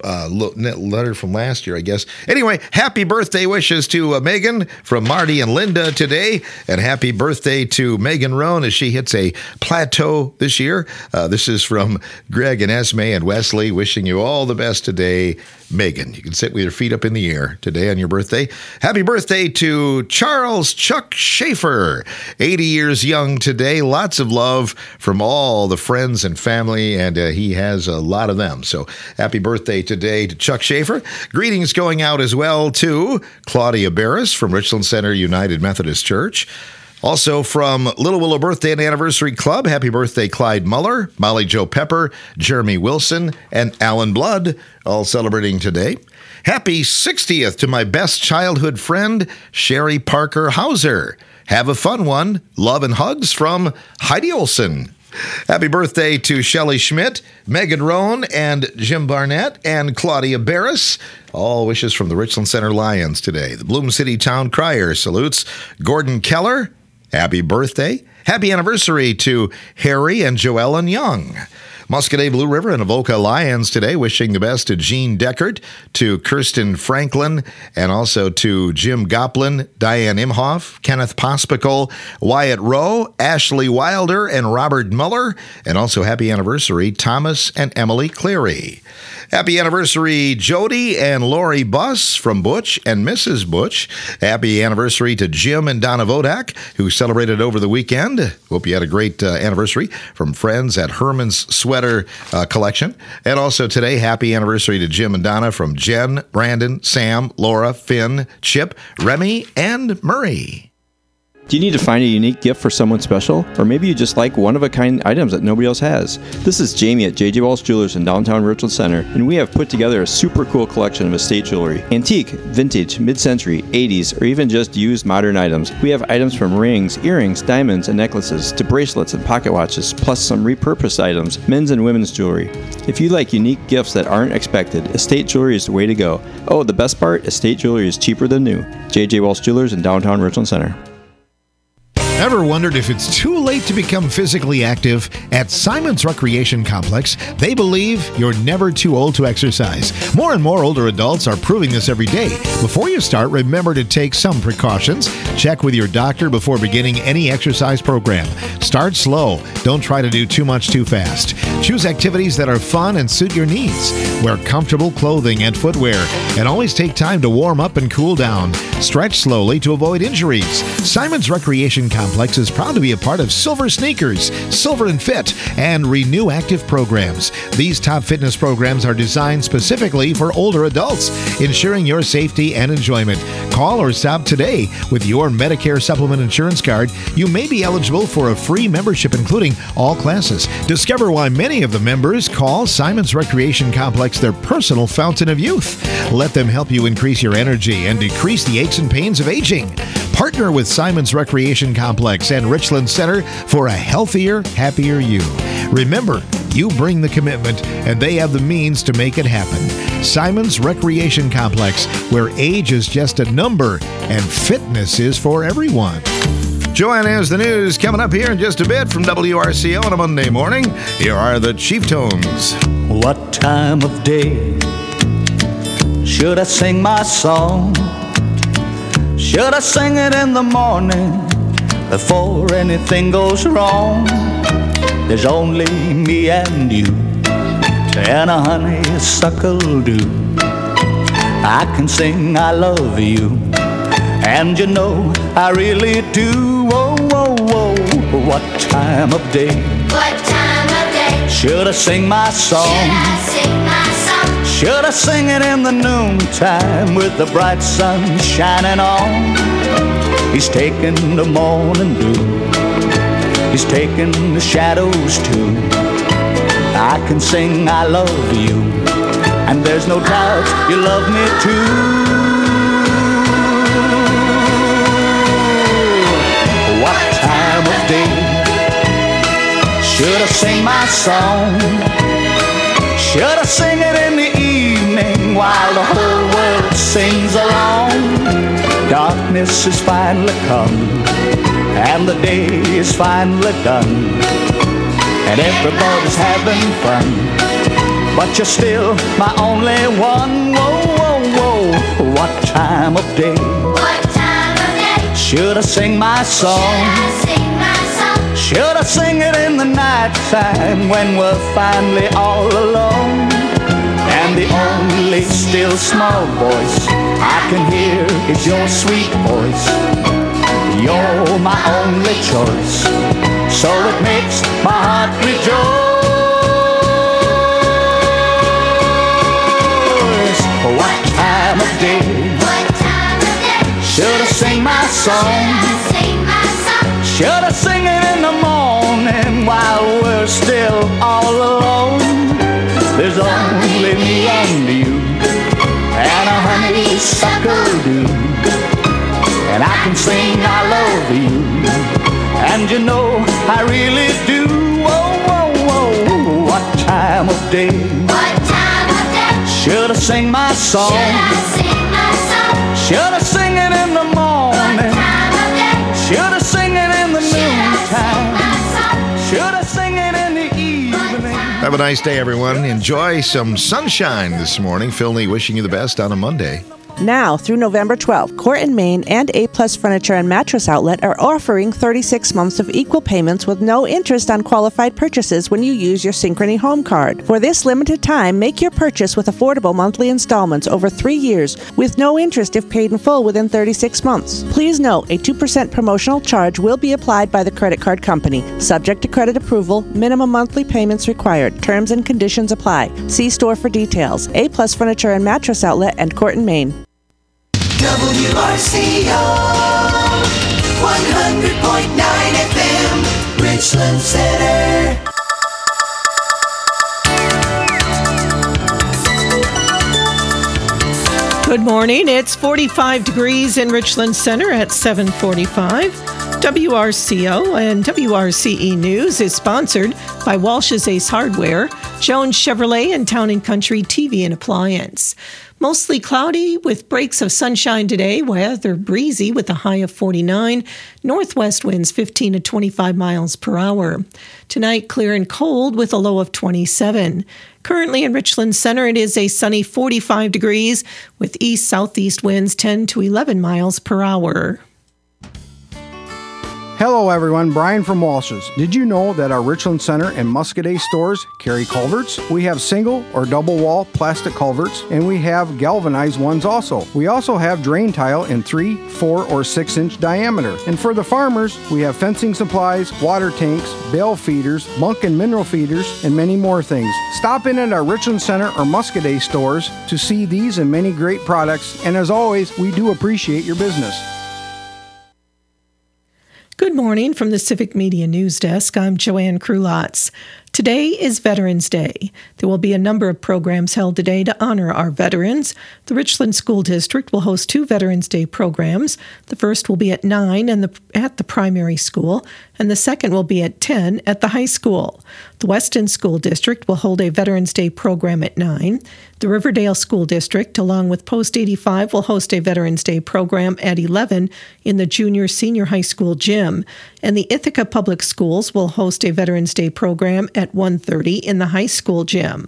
letter from last year, I guess. Anyway, happy birthday wishes to Megan from Marty and Linda today, and happy birthday to Megan Roan as she hits a plateau this year. This is from Greg and Esme and Wesley, wishing you all the best today. Megan, you can sit with your feet up in the air today on your birthday. Happy birthday to Charles Chuck Schaefer, 80 years young today. Lots of love from all the friends and family, and he has a lot of them. So happy birthday today to Chuck Schaefer. Greetings going out as well to Claudia Barris from Richland Center United Methodist Church. Also from Little Willow Birthday and Anniversary Club, happy birthday Clyde Muller, Molly Jo Pepper, Jeremy Wilson, and Alan Blood, all celebrating today. Happy 60th to my best childhood friend, Sherry Parker Hauser. Have a fun one. Love and hugs from Heidi Olson. Happy birthday to Shelley Schmidt, Megan Roan, and Jim Barnett, and Claudia Barris. All wishes from the Richland Center Lions today. The Bloom City Town Crier salutes Gordon Keller. Happy birthday. Happy anniversary to Harry and Joellen Young. Muscadet Blue River and Avoca Lions today, wishing the best to Gene Deckert, to Kirsten Franklin, and also to Jim Goplin, Diane Imhoff, Kenneth Pospical, Wyatt Rowe, Ashley Wilder, and Robert Muller. And also happy anniversary, Thomas and Emily Cleary. Happy anniversary, Jody and Lori Buss from Butch and Mrs. Butch. Happy anniversary to Jim and Donna Vodak, who celebrated over the weekend. Hope you had a great anniversary from friends at Herman's Sweater Collection. And also today, happy anniversary to Jim and Donna from Jen, Brandon, Sam, Laura, Finn, Chip, Remy, and Murray. Do you need to find a unique gift for someone special? Or maybe you just like one-of-a-kind items that nobody else has? This is Jamie at J.J. Walsh Jewelers in downtown Richland Center, and we have put together a super cool collection of estate jewelry. Antique, vintage, mid-century, 80s, or even just used modern items. We have items from rings, earrings, diamonds, and necklaces, to bracelets and pocket watches, plus some repurposed items, men's and women's jewelry. If you like unique gifts that aren't expected, estate jewelry is the way to go. Oh, the best part? Estate jewelry is cheaper than new. J.J. Walsh Jewelers in downtown Richland Center. Ever wondered if it's too late to become physically active? At Simon's Recreation Complex, they believe you're never too old to exercise. More and more older adults are proving this every day. Before you start, remember to take some precautions. Check with your doctor before beginning any exercise program. Start slow. Don't try to do too much too fast. Choose activities that are fun and suit your needs. Wear comfortable clothing and footwear, and always take time to warm up and cool down. Stretch slowly to avoid injuries. Simon's Recreation Complex is proud to be a part of Silver Sneakers, Silver and Fit, and Renew Active programs. These top fitness programs are designed specifically for older adults, ensuring your safety and enjoyment. Call or stop today with your Medicare Supplement Insurance Card. You may be eligible for a free membership including all classes. Discover why many of the members call Simon's Recreation Complex their personal fountain of youth. Let them help you increase your energy and decrease the aches and pains of aging. Partner with Simon's Recreation Complex and Richland Center for a healthier, happier you. Remember, you bring the commitment, and they have the means to make it happen. Simon's Recreation Complex, where age is just a number and fitness is for everyone. Joanna has the news coming up here in just a bit from WRCO on a Monday morning. Here are the Chief Tones. What time of day should I sing my song? Should I sing it in the morning before anything goes wrong? There's only me and you and a honeysuckle dew. I can sing I love you, and you know I really do. Whoa, whoa, whoa. What time of day? What time of day? Should I sing my song? Should I sing my song? Should I sing it in the noontime with the bright sun shining on? He's taking the morning dew, he's taking the shadows too. I can sing I love you, and there's no doubt you love me too. What time of day should I sing my song? Should I sing it in the evening while the whole world sings along? Darkness has finally come, and the day is finally done, and everybody's having fun, but you're still my only one. Whoa, whoa, whoa. What time of day? What time of day? Should I sing my song? Should I sing my song? Should I sing it in the night time when we're finally all alone? And the only still small voice I can hear is your sweet voice. You're my only choice, so it makes my heart rejoice. What time of day? What time of day? Should I sing my song? Should I sing my song? Should I sing it in the morning while we're still all alone? There's only me and you and a honeysuckle dew, and I can sing I love you, and you know I really do. Whoa, whoa, whoa. What time of day? What time of day? Should I sing my song? Should I sing my song? Should I sing it in the morning? What time of day? Should I sing it in the noontime? Should I sing it in the evening? Have a nice day, everyone. Enjoy some sunshine this morning. Phil Nee wishing you the best on a Monday. Now, through November 12th, Court & Main and A-Plus Furniture and Mattress Outlet are offering 36 months of equal payments with no interest on qualified purchases when you use your Synchrony Home Card. For this limited time, make your purchase with affordable monthly installments over 3 years with no interest if paid in full within 36 months. Please note, a 2% promotional charge will be applied by the credit card company. Subject to credit approval, minimum monthly payments required. Terms and conditions apply. See store for details. A-Plus Furniture and Mattress Outlet and Court & Main. WRCO 100.9 FM, Richland Center. Good morning. It's 45 degrees in Richland Center at 7:45. WRCO and WRCE News is sponsored by Walsh's Ace Hardware, Jones Chevrolet, and Town & Country TV and Appliance. Mostly cloudy with breaks of sunshine today, weather breezy with a high of 49, northwest winds 15 to 25 miles per hour. Tonight, clear and cold with a low of 27. Currently in Richland Center, it is a sunny 45 degrees with east-southeast winds 10 to 11 miles per hour. Hello everyone, Brian from Walsh's. Did you know that our Richland Center and Muscadet stores carry culverts? We have single or double wall plastic culverts, and we have galvanized ones also. We also have drain tile in 3, 4, or 6 inch diameter. And for the farmers, we have fencing supplies, water tanks, bale feeders, muck and mineral feeders, and many more things. Stop in at our Richland Center or Muscadet stores to see these and many great products, and as always, we do appreciate your business. Good morning from the Civic Media News Desk. I'm Joanne Krulotz. Today is Veterans Day. There will be a number of programs held today to honor our veterans. The Richland School District will host 2 Veterans Day programs. The first will be at 9 at the primary school, and the second will be at 10 at the high school. The Weston School District will hold a Veterans Day program at 9. The Riverdale School District, along with Post 85, will host a Veterans Day program at 11 in the junior-senior high school gym. And the Ithaca Public Schools will host a Veterans Day program at 1:30 in the high school gym.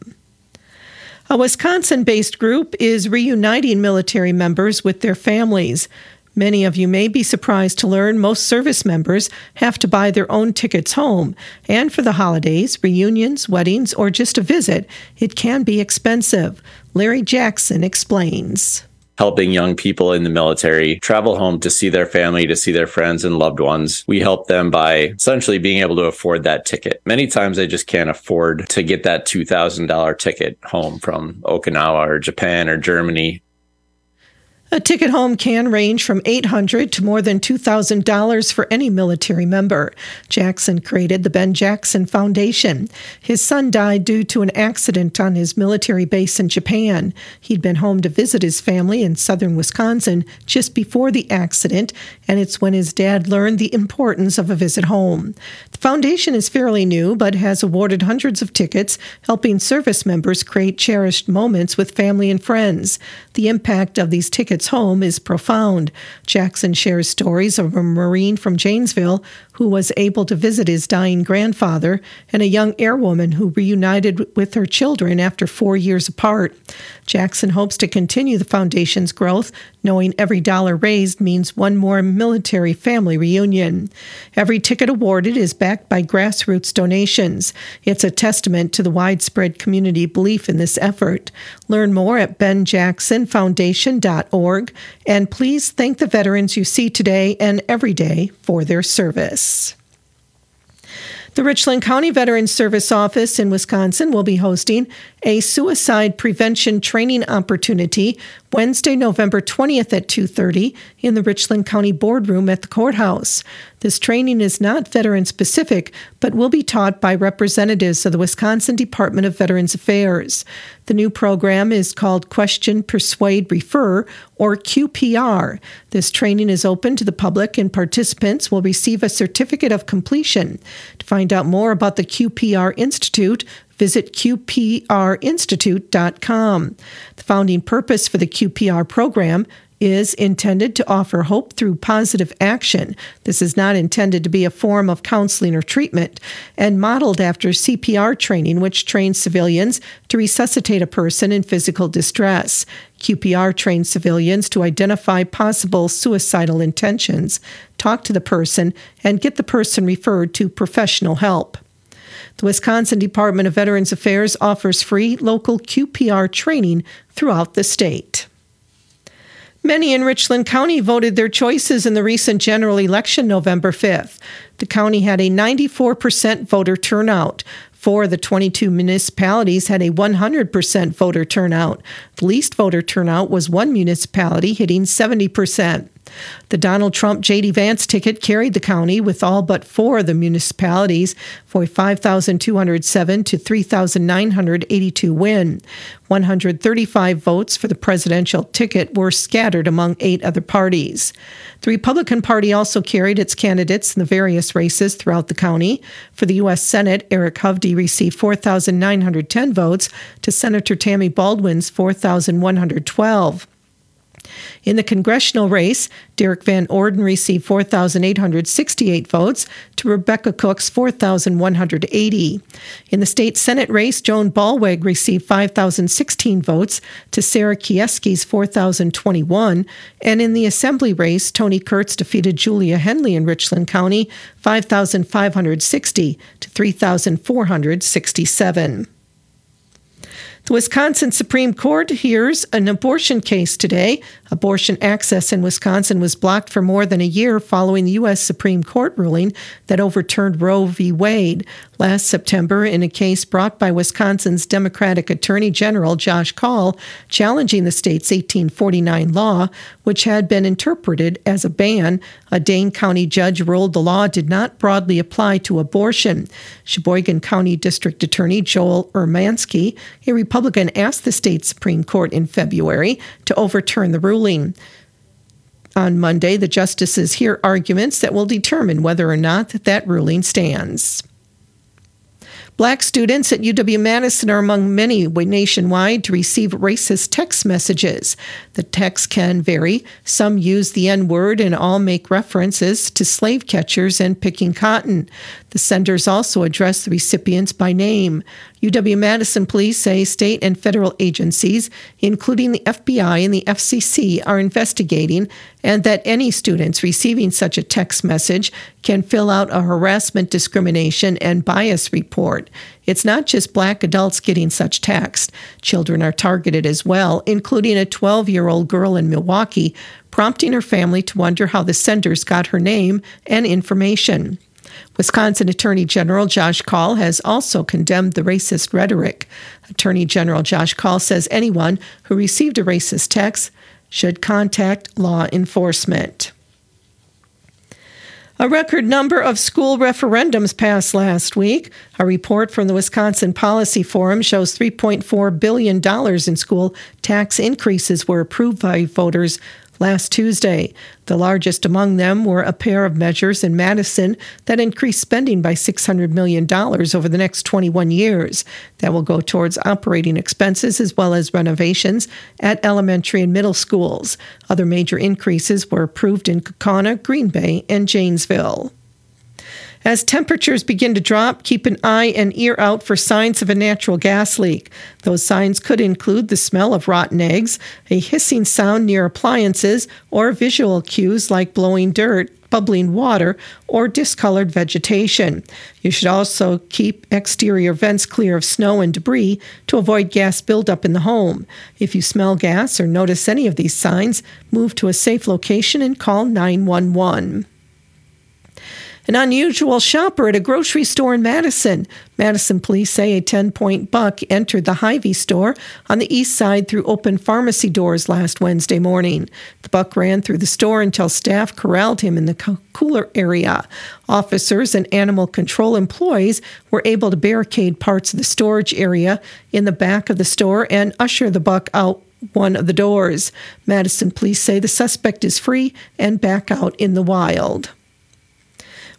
A Wisconsin-based group is reuniting military members with their families. Many of you may be surprised to learn most service members have to buy their own tickets home. And for the holidays, reunions, weddings, or just a visit, it can be expensive. Larry Jackson explains. Helping young people in the military travel home to see their family, to see their friends and loved ones. We help them by essentially being able to afford that ticket. Many times they just can't afford to get that $2,000 ticket home from Okinawa or Japan or Germany. A ticket home can range from $800 to more than $2,000 for any military member. Jackson created the Ben Jackson Foundation. His son died due to an accident on his military base in Japan. He'd been home to visit his family in southern Wisconsin just before the accident, and it's when his dad learned the importance of a visit home. The foundation is fairly new, but has awarded hundreds of tickets, helping service members create cherished moments with family and friends. The impact of these tickets home is profound. Jackson shares stories of a Marine from Janesville who was able to visit his dying grandfather and a young airwoman who reunited with her children after 4 years apart. Jackson hopes to continue the foundation's growth, knowing every dollar raised means one more military family reunion. Every ticket awarded is backed by grassroots donations. It's a testament to the widespread community belief in this effort. Learn more at benjacksonfoundation.org, and please thank the veterans you see today and every day for their service. The Richland County Veterans Service Office in Wisconsin will be hosting a suicide prevention training opportunity Wednesday, November 20th at 2:30 in the Richland County Boardroom at the courthouse. This training is not veteran-specific, but will be taught by representatives of the Wisconsin Department of Veterans Affairs. The new program is called Question, Persuade, Refer, or QPR. This training is open to the public, and participants will receive a certificate of completion. To find out more about the QPR Institute, visit qprinstitute.com. The founding purpose for the QPR program is intended to offer hope through positive action. This is not intended to be a form of counseling or treatment, and modeled after CPR training, which trains civilians to resuscitate a person in physical distress. QPR trains civilians to identify possible suicidal intentions, talk to the person, and get the person referred to professional help. The Wisconsin Department of Veterans Affairs offers free local QPR training throughout the state. Many in Richland County voted their choices in the recent general election November 5th. The county had a 94% voter turnout. 4 of the 22 municipalities had a 100% voter turnout. The least voter turnout was one municipality, hitting 70%. The Donald Trump J.D. Vance ticket carried the county with all but 4 of the municipalities for a 5,207 to 3,982 win. 135 votes for the presidential ticket were scattered among 8 other parties. The Republican Party also carried its candidates in the various races throughout the county. For the U.S. Senate, Eric Hovde received 4,910 votes to Senator Tammy Baldwin's 4,112. In the congressional race, Derek Van Orden received 4,868 votes to Rebecca Cook's 4,180. In the state Senate race, Joan Ballweg received 5,016 votes to Sarah Kieski's 4,021. And in the assembly race, Tony Kurtz defeated Julia Henley in Richland County 5,560 to 3,467. The Wisconsin Supreme Court hears an abortion case today. Abortion access in Wisconsin was blocked for more than a year following the U.S. Supreme Court ruling that overturned Roe v. Wade. Last September, in a case brought by Wisconsin's Democratic Attorney General Josh Kaul, challenging the state's 1849 law, which had been interpreted as a ban, a Dane County judge ruled the law did not broadly apply to abortion. Sheboygan County District Attorney Joel Urmanski, a Republican, asked the state Supreme Court in February to overturn the ruling. On Monday, the justices hear arguments that will determine whether or not that ruling stands. Black students at UW-Madison are among many nationwide to receive racist text messages. The texts can vary. Some use the N-word and all make references to slave catchers and picking cotton. The senders also address the recipients by name. UW-Madison police say state and federal agencies, including the FBI and the FCC, are investigating, and that any students receiving such a text message can fill out a harassment, discrimination, and bias report. It's not just black adults getting such text. Children are targeted as well, including a 12-year-old girl in Milwaukee, prompting her family to wonder how the senders got her name and information. Wisconsin Attorney General Josh Kaul has also condemned the racist rhetoric. Attorney General Josh Kaul says anyone who received a racist text should contact law enforcement. A record number of school referendums passed last week. A report from the Wisconsin Policy Forum shows $3.4 billion in school tax increases were approved by voters last Tuesday. The largest among them were a pair of measures in Madison that increased spending by $600 million over the next 21 years. That will go towards operating expenses as well as renovations at elementary and middle schools. Other major increases were approved in Kaukauna, Green Bay, and Janesville. As temperatures begin to drop, keep an eye and ear out for signs of a natural gas leak. Those signs could include the smell of rotten eggs, a hissing sound near appliances, or visual cues like blowing dirt, bubbling water, or discolored vegetation. You should also keep exterior vents clear of snow and debris to avoid gas buildup in the home. If you smell gas or notice any of these signs, move to a safe location and call 911. An unusual shopper at a grocery store in Madison. Madison police say a 10-point buck entered the Hy-Vee store on the east side through open pharmacy doors last Wednesday morning. The buck ran through the store until staff corralled him in the cooler area. Officers and animal control employees were able to barricade parts of the storage area in the back of the store and usher the buck out one of the doors. Madison police say the suspect is free and back out in the wild.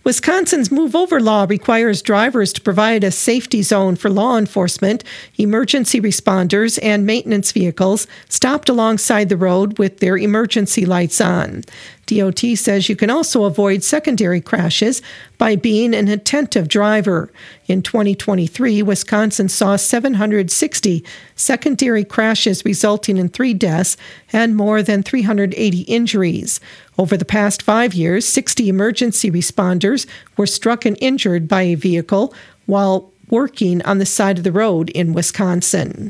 Wisconsin's Move Over law requires drivers to provide a safety zone for law enforcement, emergency responders, and maintenance vehicles stopped alongside the road with their emergency lights on. DOT says you can also avoid secondary crashes by being an attentive driver. In 2023, Wisconsin saw 760 secondary crashes resulting in 3 deaths and more than 380 injuries. Over the past 5 years, 60 emergency responders were struck and injured by a vehicle while working on the side of the road in Wisconsin.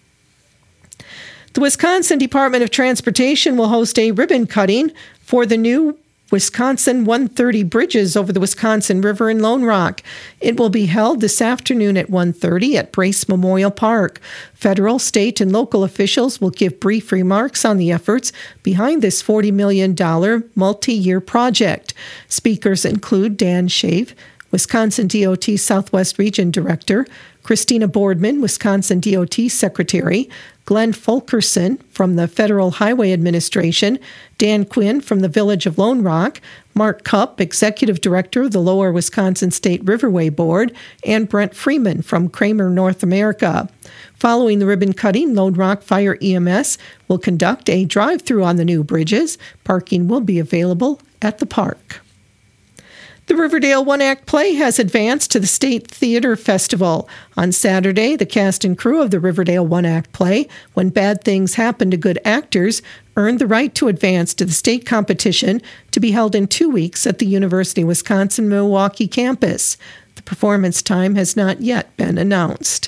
The Wisconsin Department of Transportation will host a ribbon cutting for the new Wisconsin 130 bridges over the Wisconsin River in Lone Rock. It will be held this afternoon at 1:30 at Brace Memorial Park. Federal, state, and local officials will give brief remarks on the efforts behind this $40 million multi-year project. Speakers include Dan Shave, Wisconsin DOT Southwest Region Director, Christina Boardman, Wisconsin DOT Secretary, Glenn Fulkerson from the Federal Highway Administration, Dan Quinn from the Village of Lone Rock, Mark Cupp, Executive Director of the Lower Wisconsin State Riverway Board, and Brent Freeman from Kramer North America. Following the ribbon cutting, Lone Rock Fire EMS will conduct a drive-through on the new bridges. Parking will be available at the park. The Riverdale One-Act Play has advanced to the State Theater Festival. On Saturday, the cast and crew of the Riverdale One-Act Play, When Bad Things Happen to Good Actors, earned the right to advance to the state competition to be held in 2 weeks at the University of Wisconsin-Milwaukee campus. The performance time has not yet been announced.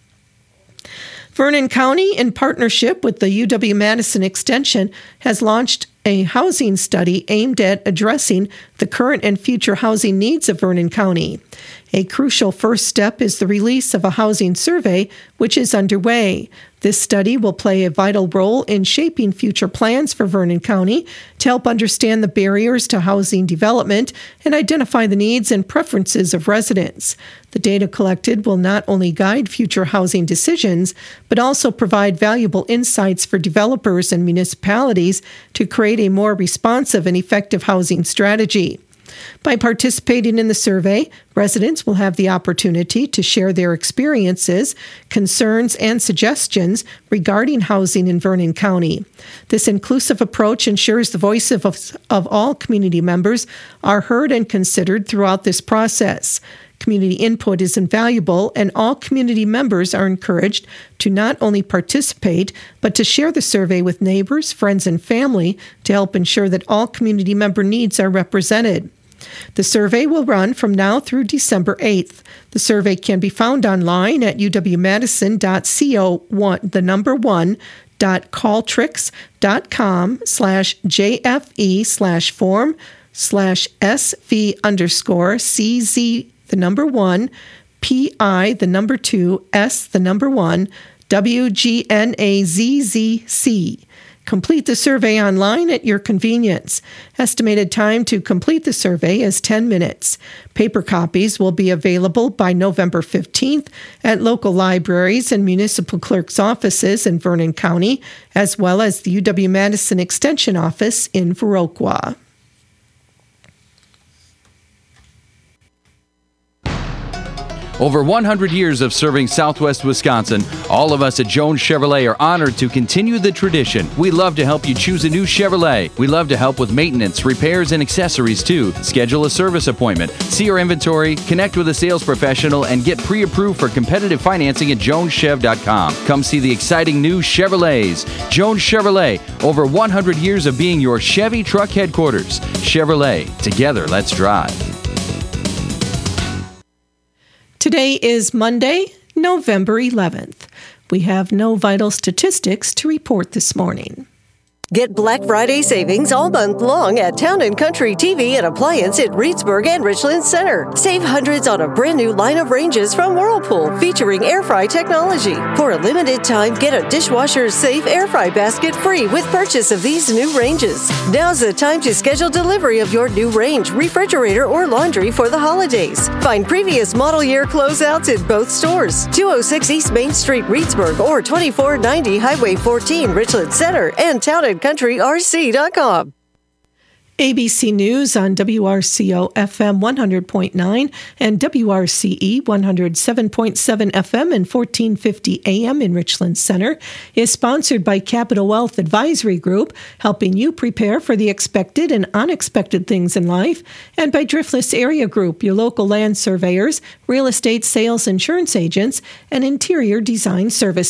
Vernon County, in partnership with the UW-Madison Extension, has launched a housing study aimed at addressing the current and future housing needs of Vernon County. A crucial first step is the release of a housing survey, which is underway. This study will play a vital role in shaping future plans for Vernon County to help understand the barriers to housing development and identify the needs and preferences of residents. The data collected will not only guide future housing decisions, but also provide valuable insights for developers and municipalities to create a more responsive and effective housing strategy. By participating in the survey, residents will have the opportunity to share their experiences, concerns, and suggestions regarding housing in Vernon County. This inclusive approach ensures the voices of all community members are heard and considered throughout this process. Community input is invaluable, and all community members are encouraged to not only participate, but to share the survey with neighbors, friends, and family to help ensure that all community member needs are represented. The survey will run from now through December 8th. The survey can be found online at uwmadison.co.trics.com/JFE/form/SV_CZ 1 PI 2 S 1 WGNAZZC. Complete the survey online at your convenience. Estimated time to complete the survey is 10 minutes. Paper copies will be available by November 15th at local libraries and municipal clerks' offices in Vernon County, as well as the UW-Madison Extension office in Viroqua. Over 100 years of serving Southwest Wisconsin, all of us at Jones Chevrolet are honored to continue the tradition. We love to help you choose a new Chevrolet. We love to help with maintenance, repairs, and accessories too. Schedule a service appointment, see our inventory, connect with a sales professional, and get pre-approved for competitive financing at joneschev.com. Come see the exciting new Chevrolets. Jones Chevrolet, over 100 years of being your Chevy truck headquarters. Chevrolet, together let's drive. Today is Monday, November 11th. We have no vital statistics to report this morning. Get Black Friday savings all month long at Town & Country TV and Appliance at Reedsburg and Richland Center. Save hundreds on a brand new line of ranges from Whirlpool featuring air fry technology. For a limited time, get a dishwasher-safe air fry basket free with purchase of these new ranges. Now's the time to schedule delivery of your new range, refrigerator, or laundry for the holidays. Find previous model year closeouts in both stores. 206 East Main Street, Reedsburg, or 2490 Highway 14, Richland Center, and Town & CountryRC.com. ABC News on WRCO FM 100.9 and WRCE 107.7 FM and 1450 AM in Richland Center is sponsored by Capital Wealth Advisory Group, helping you prepare for the expected and unexpected things in life, and by Driftless Area Group, your local land surveyors, real estate sales insurance agents, and interior design services.